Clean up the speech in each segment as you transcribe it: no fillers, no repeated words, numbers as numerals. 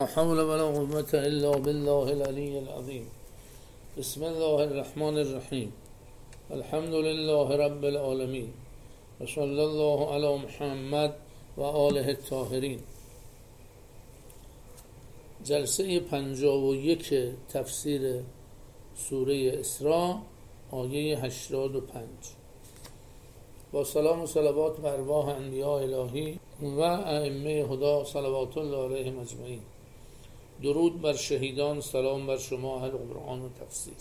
لا حول ولا قوة إلا بالله العلي العظيم. بسم الله الرحمن الرحیم. الحمد لله رب العالمین و صلی الله علی محمد و آله الطاهرین. جلسه 51 تفسیر سوره اسراء آیه 85. با سلام و صلوات بر ارواح انبیاء الهی و ائمه هدی صلوات الله علیهم اجمعین. درود بر شهیدان، سلام بر شما اهل قرآن و تفسیر.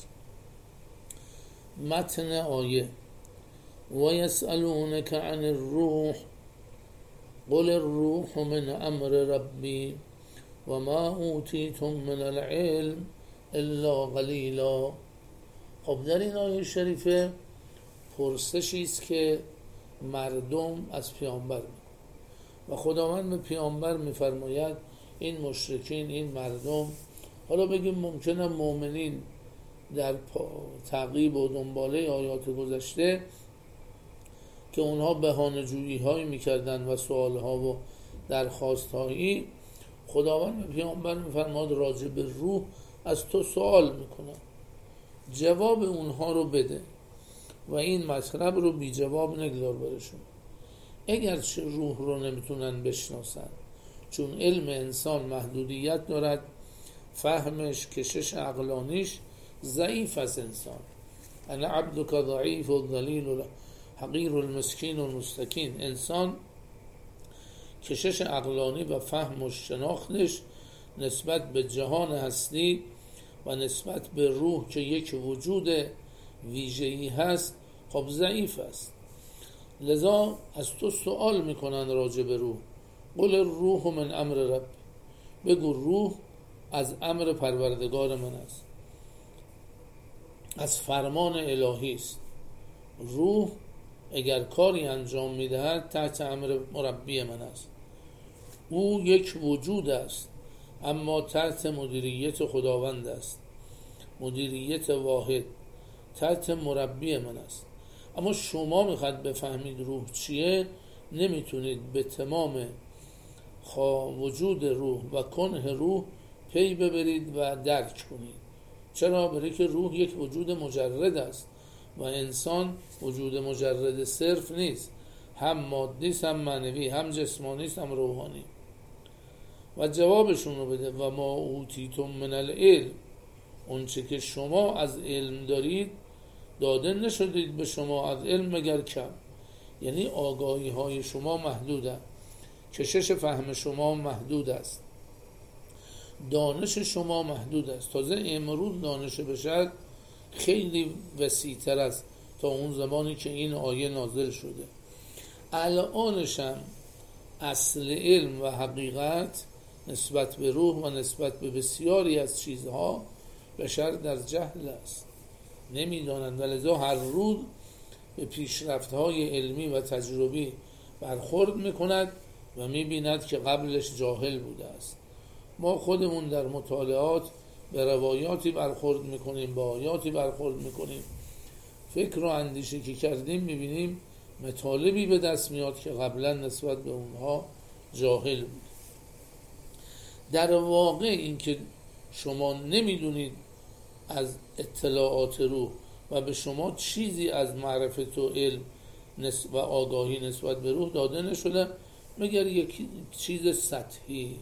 متن آیه: و یسألونک عن الروح قل الروح من امر ربی و ما اوتیتم من العلم الا قلیلا. خب در این آیه شریفه پرسشی است که مردم از پیامبر و خداوند به پیامبر می‌فرماید این مشرکین، این مردم، حالا بگیم ممکنه مؤمنین در تعقیب و دنباله آیات گذشته که اونها بهانه جویی هایی میکردن و سوال ها و درخواست هایی، خداوند به پیامبر میفرماد راجع به روح از تو سوال میکنه، جواب اونها رو بده و این مطلب رو بی جواب نگذار برشون. اگرچه روح رو نمیتونن بشناسن چون علم انسان محدودیت دارد، فهمش، کشش عقلانیش ضعیف از انسان. انا عبدک ضعیف و ذلیل حقیر المسکین و المستکین. انسان کشش عقلانی و فهم و شناختش نسبت به جهان هستی و نسبت به روح که یک وجود ویژه‌ای هست خب ضعیف است. لذا از تو سوال میکنن راجع به روح. قل الروح من امر رب، بگو روح از امر پروردگار من است، از فرمان الهی است. روح اگر کاری انجام میدهد تحت امر مربی من است. او یک وجود است اما تحت مدیریت خداوند است، مدیریت واحد، تحت مربی من است. اما شما میخواد بفهمید روح چیه، نمیتونید به تمام وجود روح و کنه روح پی ببرید و درک کنید. چرا؟ برای که روح یک وجود مجرد است و انسان وجود مجرد صرف نیست، هم مادی است، هم معنوی، هم جسمانی است، هم روحانی. و جوابشون رو بده: و ما اوتیتم من العلم، اون چه که شما از علم دارید داده نشدید به شما از علم مگر کم. یعنی آگاهی های شما محدوده، کشش فهم شما محدود است، دانش شما محدود است. تازه امروز دانش بشر خیلی وسیع‌تر است تا اون زمانی که این آیه نازل شده. الانش هم اصل علم و حقیقت نسبت به روح و نسبت به بسیاری از چیزها بشر در جهل است، نمیدانند و لذا هر روز به پیشرفت‌های علمی و تجربی برخورد میکند و میبیند که قبلش جاهل بوده است. ما خودمون در مطالعات به روایاتی برخورد میکنیم، به آیاتی برخورد میکنیم، فکر و اندیشه که کردیم میبینیم مطالبی به دست میاد که قبلا نسبت به اونها جاهل بود. در واقع این که شما نمیدونید از اطلاعات روح و به شما چیزی از معرفت و علم و آگاهی نسبت به روح داده نشده مگر یک چیز سطحی.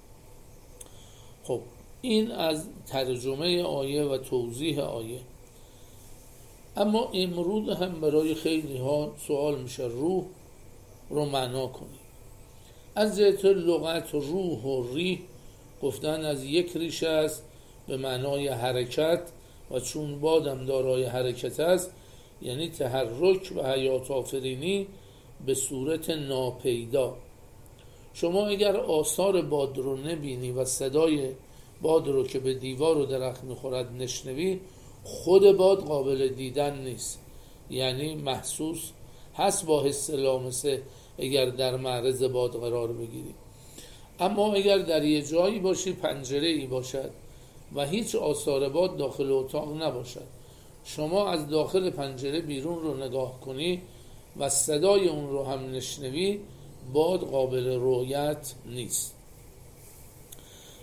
خب این از ترجمه آیه و توضیح آیه. اما امروز هم برای خیلی ها سوال میشه روح رو معنا کنید. از جهت لغت روح و ریح گفتن از یک ریشه است به معنای حرکت و چون بادم دارای حرکت است یعنی تحرک و حیات آفرینی به صورت ناپیدا. شما اگر آثار باد رو نبینی و صدای باد رو که به دیوار و درخت میخورد نشنوی، خود باد قابل دیدن نیست، یعنی محسوس هست با حس لامسه اگر در معرض باد قرار بگیری. اما اگر در یه جایی باشی، پنجره ای باشد و هیچ آثار باد داخل اتاق نباشد، شما از داخل پنجره بیرون رو نگاه کنی و صدای اون رو هم نشنوی، باد قابل رؤیت نیست.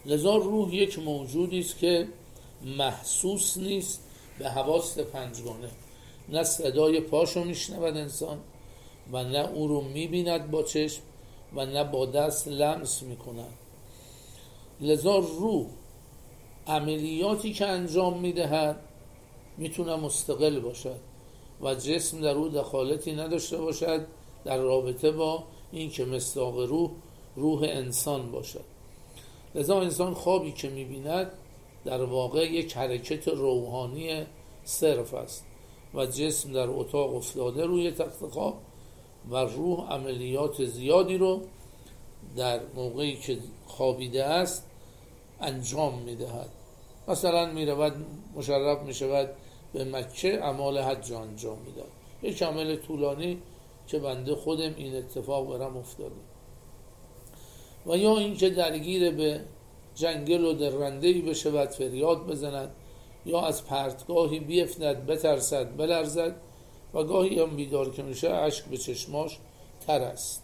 لذا روح یک موجودی است که محسوس نیست به حواس پنجگانه. نه صدای پاشو میشنود انسان و نه او رو میبیند با چشم و نه با دست لمس میکند. لذا روح عملیاتی که انجام میدهد میتونه مستقل باشد و جسم در او دخالتی نداشته باشد در رابطه با این که مصداق روح انسان باشد. لذا انسان خوابی که میبیند در واقع یک حرکت روحانی صرف است و جسم در اتاق افتاده روی تخت خواب و روح عملیات زیادی رو در موقعی که خوابیده است انجام میدهد. مثلا میرود مشرف میشود به مکه، اعمال حج انجام میدهد. یک عمل طولانی که بنده خودم این اتفاق برام افتاده. و یا اینکه درگیر به جنگل و درنده‌ای بشود، فریاد بزند، یا از پرتگاهی بیفتد، بترسد، بلرزد و گاهی هم بیدار که میشه اشک به چشماش تر است.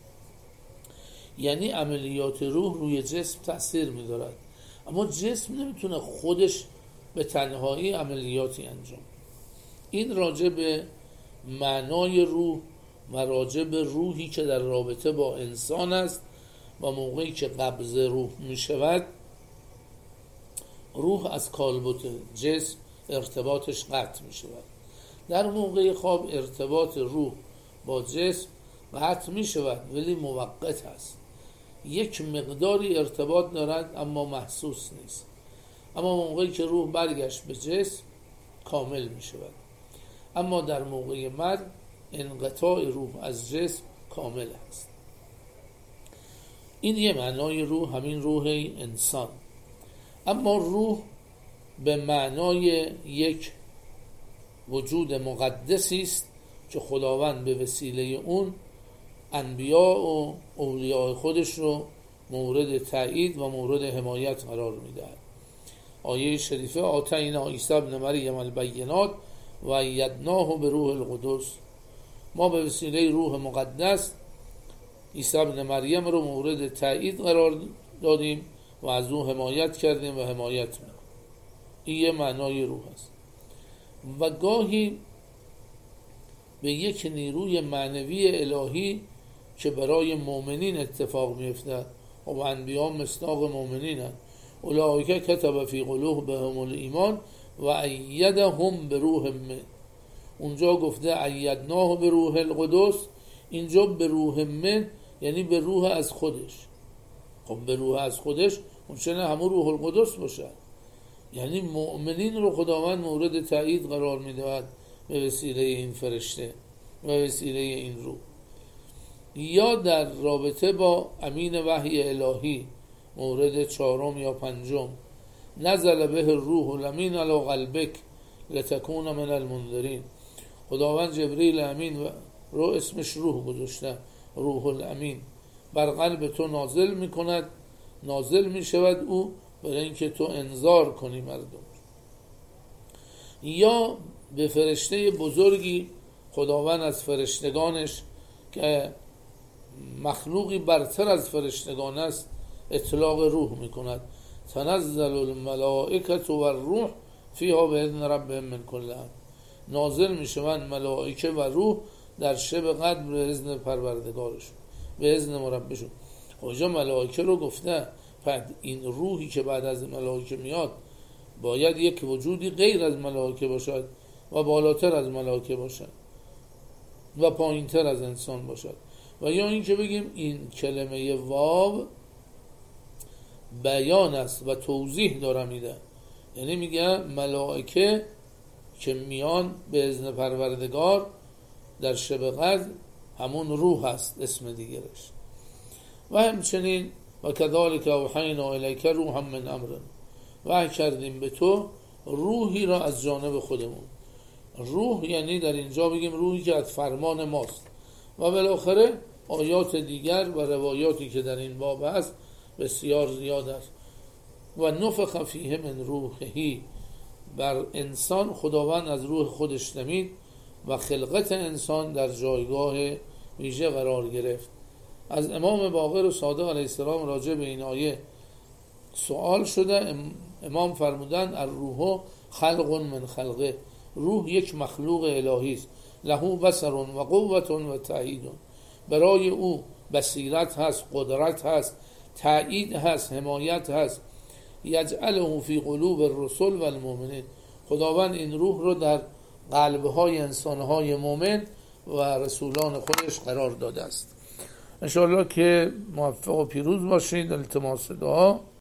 یعنی عملیات روح روی جسم تأثیر می‌دارد، اما جسم نمیتونه خودش به تنهایی عملیاتی انجام. این راجع به معنای روح و راجع به روحی که در رابطه با انسان است و موقعی که قبض روح میشود روح از کالبد جسم ارتباطش قطع میشود. در موقع خواب ارتباط روح با جسم قطع میشود ولی موقت است. یک مقداری ارتباط دارد اما محسوس نیست. اما موقعی که روح برگشت به جسم کامل میشود. اما در موقع مرگ انقطاع روح از جسم کامل است. این یه معنای روح، همین روح انسان. اما روح به معنای یک وجود مقدسی است که خداوند به وسیله اون انبیاء و اولیاء خودش رو مورد تایید و مورد حمایت قرار میدهد. آیه شریفه آتینا عیسی ابن مریم البینات و ایدناه به روح القدس، ما به وسیله روح مقدس عیسی ابن مریم رو مورد تایید قرار دادیم و از او حمایت کردیم و حمایت میکنیم. این یه معنای روح است. و گاهی به یک نیروی معنوی الهی که برای مؤمنین اتفاق میفته و انبیاء مصداق مؤمنین هستند. اولئک کتب فی قلوبهم الایمان و ایدهم بروح منه. اونجا گفته ایدناه به روح القدس، اینجا به روح من یعنی به روح از خودش. خب به روح از خودش اون چه نه همون روح القدس باشه. یعنی مؤمنین رو خداوند مورد تایید قرار میدهد به وسیله این فرشته و وسیله این روح. یا در رابطه با امین وحی الهی مورد 4 یا 5 نزل به الروح الامین علی قلبک لتکون من المنذرین. خداوند جبریل امین رو اسمش روح گذاشته، روح الامین بر قلب تو نازل میکند، نازل میشود او برای اینکه تو انذار کنی مردم. یا به فرشته بزرگی خداوند از فرشتگانش که مخلوقی برتر از فرشتگان است اطلاق روح میکند. تنزل الملائکه و الروح فیها باذن ربهم من کل امر. نازل میشوند ملائکه و روح در شب قدر به اذن پروردگارشون، به اذن مربشون. اینجا ملائکه رو گفته، بعد این روحی که بعد از ملائکه میاد باید یک وجودی غیر از ملائکه باشد و بالاتر از ملائکه باشد و پایینتر از انسان باشد. و یا این که بگیم این کلمه واو بیان است و توضیح داره میده، یعنی میگه ملائکه که میان به اذن پروردگار در شب قدر همون روح است اسم دیگرش. و همچنین و کذالک اوحینا الیک روحا من امرنا، وحی کردیم به تو روحی را از جانب خودمون. روح یعنی در اینجا بگیم روحی که از فرمان ماست. و بالاخره آیات دیگر و روایاتی که در این باب هست بسیار زیاد است. و نفخ فیه من روحه، بر انسان خداوند از روح خودش نمید و خلقت انسان در جایگاه ویژه قرار گرفت. از امام باقر و صادق علیه السلام راجع به این آیه سوال شده، امام فرمودن الروح خلق من خلقه، روح یک مخلوق الهی است، له بصر و قوت و تأیید، برای او بصیرت هست، قدرت هست، تأیید هست، حمایت هست. یجعله فی قلوب الرسل و المؤمنین، خداوند این روح رو در قلب‌های انسان‌های مؤمن و رسولان خودش قرار داده است. انشاءالله که موفق و پیروز باشید. التماس دعا.